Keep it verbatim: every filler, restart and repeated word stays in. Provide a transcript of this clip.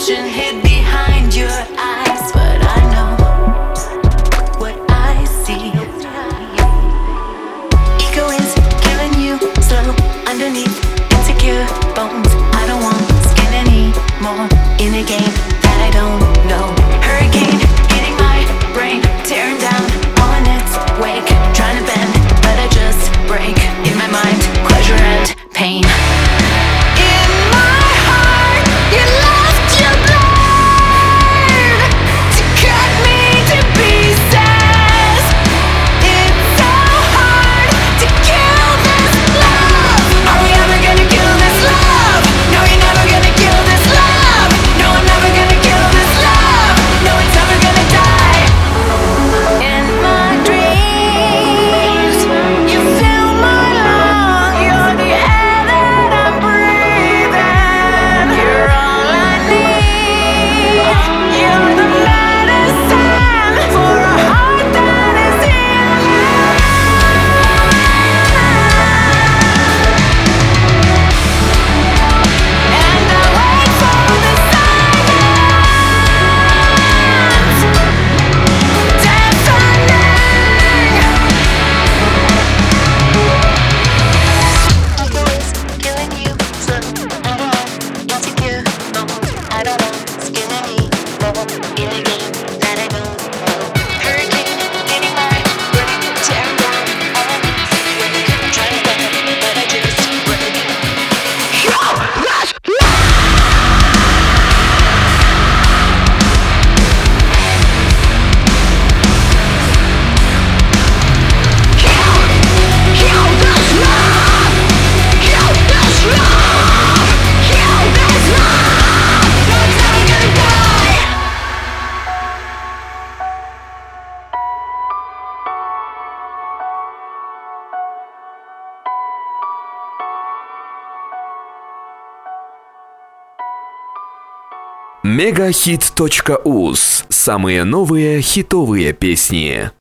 passion hid behind your eyes, but I know what I see. Ego is killing you slow underneath insecure bones. I don't want skin anymore in a game that I don't know. Hurricane hitting my brain, tearing down on its wake, trying to bend, but I just break. In my mind, pleasure and pain. In my heart, you left your blade to cut me to pieces. It's so hard to kill this love. Are we ever gonna kill this love? No, you're never gonna kill this love. No, I'm never gonna kill this love. No, it's never gonna die. In my dreams, you fill my lungs. You're the air that I'm breathing. You're all I need. You're the medicine for a heart that is healing. And I wait for the silence, deafening. Killing you slow. I don't want insecure bones. I don't want skin anymore in a game that I don't know. Hurricane hitting my brain, tearing down all its wake, trying to bend, but I just break. Yo, let's мегахит точка уз. Самые новые хитовые песни.